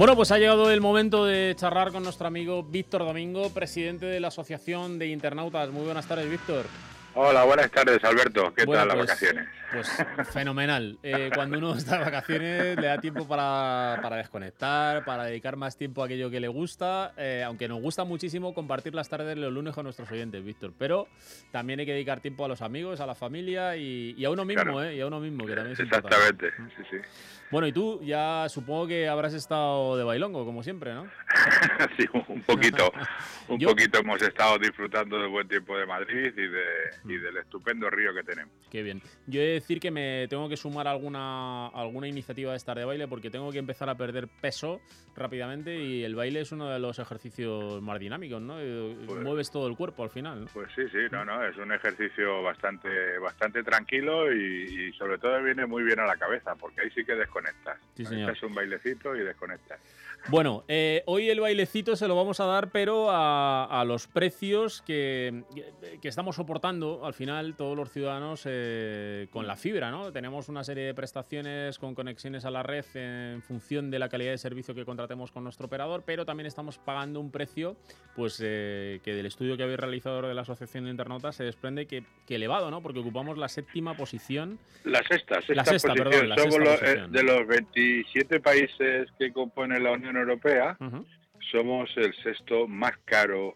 Bueno, pues ha llegado el momento de charlar con nuestro amigo Víctor Domingo, presidente de la Asociación de Internautas. Muy buenas tardes, Víctor. Hola, buenas tardes, Alberto. ¿Qué Bueno, tal las pues, vacaciones? pues fenomenal. Cuando uno está de vacaciones le da tiempo para desconectar, para dedicar más tiempo a aquello que le gusta, aunque nos gusta muchísimo compartir las tardes de los lunes con nuestros oyentes, Víctor. Pero también hay que dedicar tiempo a los amigos, a la familia y a uno Claro, mismo, y a uno mismo, que también es importante. exactamente, sí, sí. Bueno, y tú ya supongo que habrás estado de bailongo, como siempre, ¿no? Sí, un Yo, poquito hemos estado disfrutando del buen tiempo de Madrid y del estupendo río que tenemos. Qué bien. Yo he de decir que me tengo que sumar a alguna iniciativa de estar de baile porque tengo que empezar a perder peso rápidamente y el baile es uno de los ejercicios más dinámicos, ¿no? Pues, Mueves todo el cuerpo al final, ¿no? pues sí, no, es un ejercicio bastante tranquilo y sobre todo viene muy bien a la cabeza, porque ahí sí que desconectas. Sí, señor. Haces un bailecito y desconectas. Bueno, hoy el bailecito se lo vamos a dar, pero a los precios que estamos soportando al final todos los ciudadanos con la fibra, ¿no? Tenemos una serie de prestaciones con conexiones a la red en función de la calidad de servicio que contratemos con nuestro operador, pero también estamos pagando un precio, pues que del estudio que habéis realizado de la Asociación de Internautas se desprende que elevado, ¿no? Porque ocupamos la séptima posición. La sexta Sexta, posición. perdón, la Somos sexta posición, de ¿no? los 27 países que componen la Unión Europea, Uh-huh. somos el sexto más caro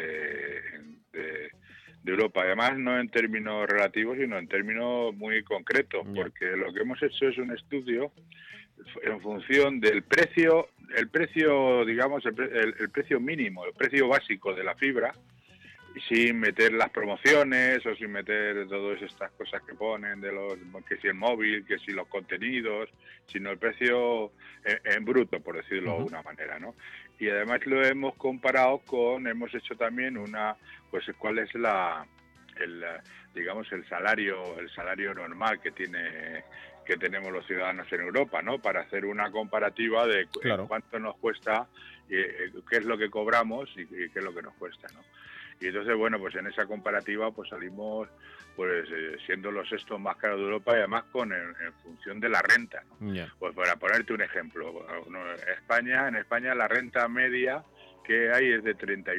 de Europa. Además, no en términos relativos, sino en términos muy concretos, Yeah. porque lo que hemos hecho es un estudio en función del precio, digamos, el precio mínimo, el precio básico de la fibra, sin meter las promociones o sin meter todas estas cosas que ponen de los, que si el móvil, que si los contenidos, sino el precio en bruto, por decirlo de una manera, ¿no? Y además lo hemos comparado hemos hecho también pues cuál es digamos el salario normal que tenemos los ciudadanos en Europa, ¿no? Para hacer una comparativa de Claro. cuánto nos cuesta, qué es lo que cobramos y qué es lo que nos cuesta, ¿no? Y entonces, bueno, pues en esa comparativa pues salimos pues siendo los sextos más caros de Europa y además en función de la renta, ¿no? Yeah. Pues para ponerte un ejemplo, en España la renta media que hay es de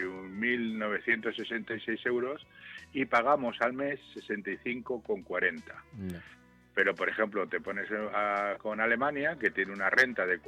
31.966 euros y pagamos al mes 65,40. Yeah. Pero, por ejemplo, te pones con Alemania, que tiene una renta de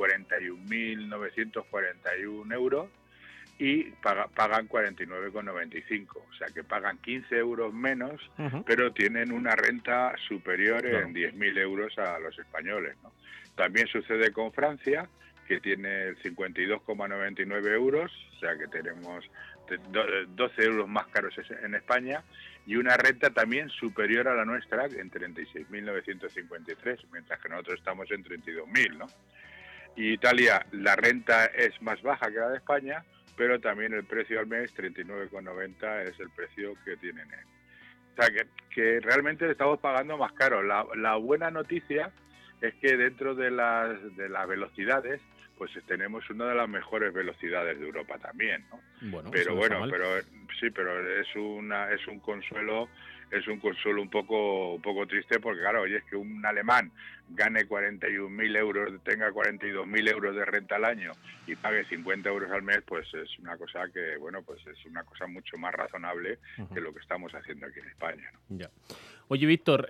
41.941 euros, y pagan 49,95, o sea que pagan 15 euros menos, pero tienen una renta superior en 10.000 euros a los españoles, ¿no? También sucede con Francia, que tiene 52,99 euros, o sea que tenemos 12 euros más caros en España, y una renta también superior a la nuestra en 36.953, mientras que nosotros estamos en 32.000, ¿no? Y Italia, la renta es más baja que la de España, pero también el precio al mes, 39,90, es el precio que tienen. O sea, que realmente estamos pagando más caro. La buena noticia es que dentro de las velocidades, pues tenemos una de las mejores velocidades de Europa también, ¿no? Bueno, pero bueno, pero es un consuelo un poco triste, porque claro, oye, es que un alemán gane 41.000 euros, tenga 42.000 euros de renta al año y pague 50 euros al mes, pues es una cosa que, bueno, pues es una cosa mucho más razonable que lo que estamos haciendo aquí en España, ¿no? Ya. Oye, Víctor,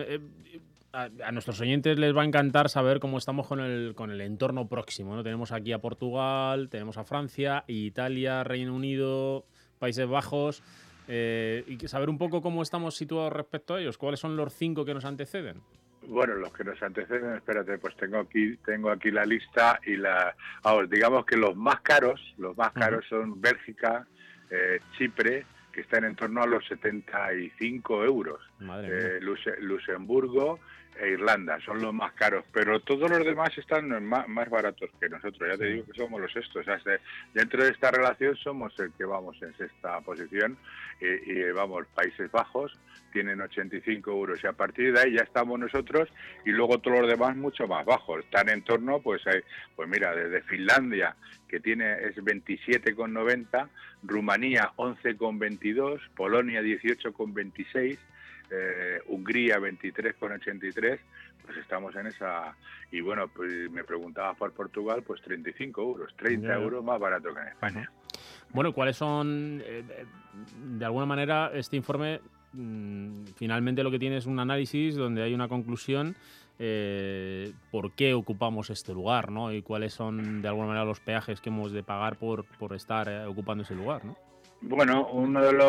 a nuestros oyentes les va a encantar saber cómo estamos con el entorno próximo, ¿no? Tenemos aquí a Portugal, tenemos a Francia, Italia, Reino Unido, Países Bajos, y saber un poco cómo estamos situados respecto a ellos. ¿Cuáles son los 5 que nos anteceden? Bueno, los que nos anteceden, espérate, pues tengo aquí la lista y digamos que los más caros son Bélgica, Chipre, que están en torno a los 75 euros. Madre mía. Luxemburgo e Irlanda son los más caros, pero todos los demás están más baratos que nosotros. Ya te digo que somos los sextos. O sea, dentro de esta relación somos el que vamos en sexta posición y vamos, Países Bajos tienen 85 euros y a partir de ahí ya estamos nosotros y luego todos los demás mucho más bajos. Están en torno, pues mira, desde Finlandia, que es 27,90, Rumanía 11,22, Polonia 18,26, Hungría 23,83, pues estamos en esa. Y bueno, pues me preguntabas por Portugal, pues 35 euros, 30 euros más barato que en España. Bueno, ¿cuáles son, de alguna manera, este informe, finalmente lo que tiene es un análisis donde hay una conclusión, por qué ocupamos este lugar, ¿no? Y cuáles son, de alguna manera, los peajes que hemos de pagar por estar ocupando ese lugar, ¿no? Bueno, una de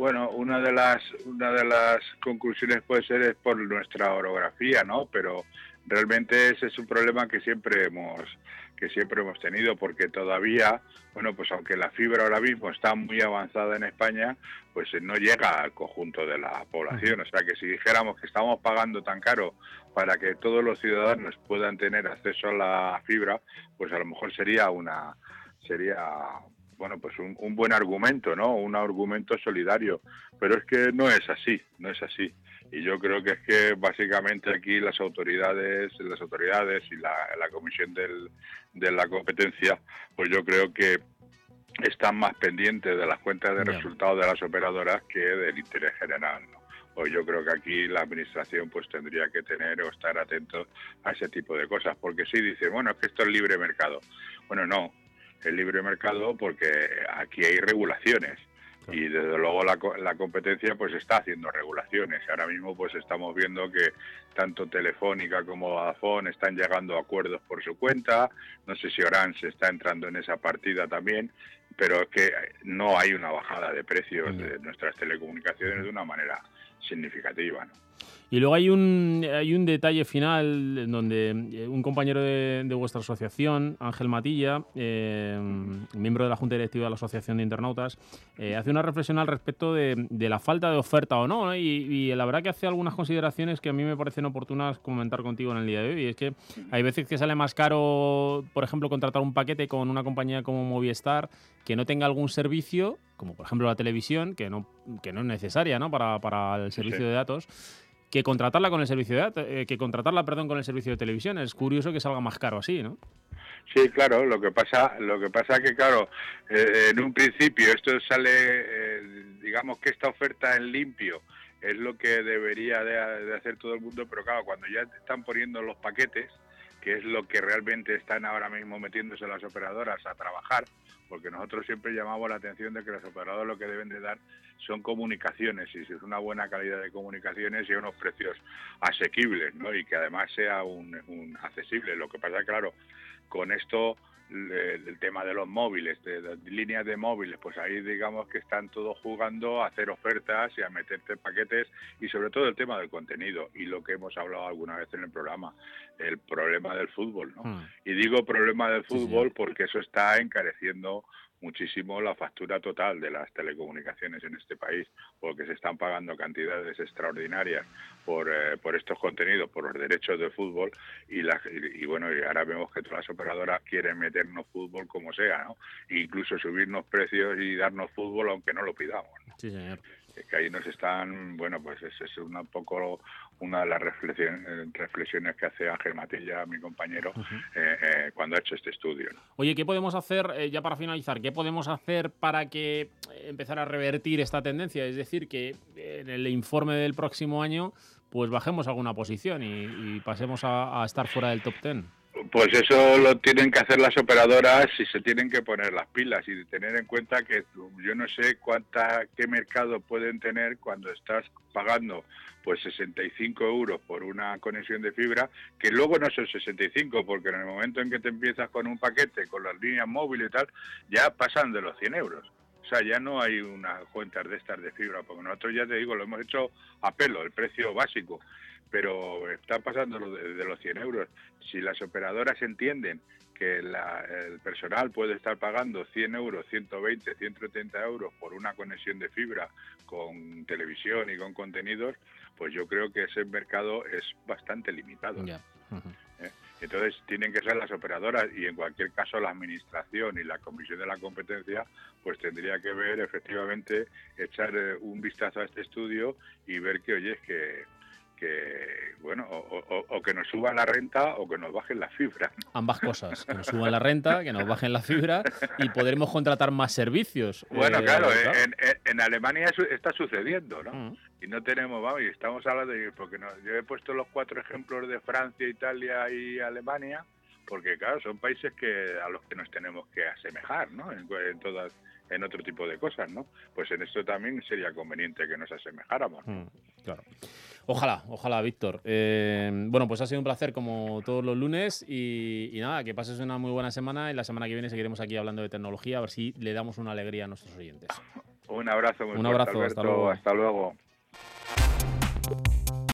las conclusiones puede ser es por nuestra orografía, ¿no? Pero realmente ese es un problema que siempre hemos tenido, porque todavía, bueno, pues aunque la fibra ahora mismo está muy avanzada en España, pues no llega al conjunto de la población. O sea que si dijéramos que estamos pagando tan caro para que todos los ciudadanos puedan tener acceso a la fibra, pues a lo mejor sería bueno, pues un buen argumento, ¿no? Un argumento solidario, pero es que no es así. Y yo creo que es que básicamente aquí las autoridades y la Comisión de la Competencia, pues yo creo que están más pendientes de las cuentas de resultados de las operadoras que del interés general, ¿no? Pues yo creo que aquí la administración pues tendría que tener o estar atento a ese tipo de cosas, porque sí dice, bueno, es que esto es libre mercado. Bueno, no. El libre mercado porque aquí hay regulaciones y desde luego la competencia pues está haciendo regulaciones. Ahora mismo pues estamos viendo que tanto Telefónica como Vodafone están llegando a acuerdos por su cuenta. No sé si Orange está entrando en esa partida también, pero es que no hay una bajada de precios de nuestras telecomunicaciones de una manera significativa, ¿no? Y luego hay un detalle final en donde un compañero de vuestra asociación, Ángel Matilla, miembro de la Junta Directiva de la Asociación de Internautas, hace una reflexión al respecto de la falta de oferta o no, ¿no? Y la verdad que hace algunas consideraciones que a mí me parecen oportunas comentar contigo en el día de hoy. Y es que hay veces que sale más caro, por ejemplo, contratar un paquete con una compañía como Movistar que no tenga algún servicio, como por ejemplo la televisión, que no es necesaria, ¿no? para el servicio de datos, que contratarla con el servicio con el servicio de televisión. Es curioso que salga más caro así, ¿no? Sí, claro. Lo que pasa que claro, en un principio esto sale, digamos que esta oferta en limpio es lo que debería de hacer todo el mundo, pero claro, cuando ya están poniendo los paquetes, que es lo que realmente están ahora mismo metiéndose las operadoras a trabajar, porque nosotros siempre llamamos la atención de que las operadoras lo que deben de dar son comunicaciones, y si es una buena calidad de comunicaciones y unos precios asequibles, ¿no? Y que además sea un accesible. Lo que pasa, claro, con esto el tema de los móviles, de líneas de móviles, pues ahí digamos que están todos jugando a hacer ofertas y a meterte paquetes, y sobre todo el tema del contenido y lo que hemos hablado alguna vez en el programa, el problema del fútbol, ¿no? Y digo problema del fútbol porque eso está encareciendo muchísimo la factura total de las telecomunicaciones en este país, porque se están pagando cantidades extraordinarias por estos contenidos, por los derechos de fútbol, y bueno, y ahora vemos que todas las operadoras quieren meternos fútbol como sea, ¿no? E incluso subirnos precios y darnos fútbol aunque no lo pidamos, ¿no? Sí, señor. Que ahí nos están, bueno, pues es un poco una de las reflexiones que hace Ángel Matilla, mi compañero, cuando ha hecho este estudio, ¿no? Oye, ¿qué podemos hacer, ya para finalizar, qué podemos hacer para que empezar a revertir esta tendencia? Es decir, que en el informe del próximo año pues bajemos alguna posición y pasemos a estar fuera del top 10. Pues eso lo tienen que hacer las operadoras y se tienen que poner las pilas y tener en cuenta que yo no sé qué mercado pueden tener cuando estás pagando pues 65 euros por una conexión de fibra, que luego no son 65, porque en el momento en que te empiezas con un paquete, con las líneas móviles y tal, ya pasan de los 100 euros. O sea, ya no hay unas cuentas de estas de fibra, porque nosotros, ya te digo, lo hemos hecho a pelo, el precio básico, pero está pasando de los 100 euros. Si las operadoras entienden que el personal puede estar pagando 100 euros, 120, 130 euros por una conexión de fibra con televisión y con contenidos, pues yo creo que ese mercado es bastante limitado. Yeah. Entonces tienen que ser las operadoras, y en cualquier caso la administración y la Comisión de la Competencia pues tendría que ver, efectivamente, echar un vistazo a este estudio y ver que, oye, que bueno, o que nos suban la renta o que nos bajen la fibra, ¿no? Ambas cosas, que nos suban la renta, que nos bajen la fibra y podremos contratar más servicios. Bueno, claro, en Alemania eso está sucediendo, ¿no? Y no tenemos, vamos, y estamos hablando de, porque no, yo he puesto los 4 ejemplos de Francia, Italia y Alemania, porque claro, son países a los que nos tenemos que asemejar, ¿no? En otro tipo de cosas, ¿no? Pues en esto también sería conveniente que nos asemejáramos, ¿no? Claro. Ojalá, Víctor. Bueno, pues ha sido un placer como todos los lunes y nada, que pases una muy buena semana y la semana que viene seguiremos aquí hablando de tecnología, a ver si le damos una alegría a nuestros oyentes. Un abrazo muy fuerte, Alberto. Hasta luego.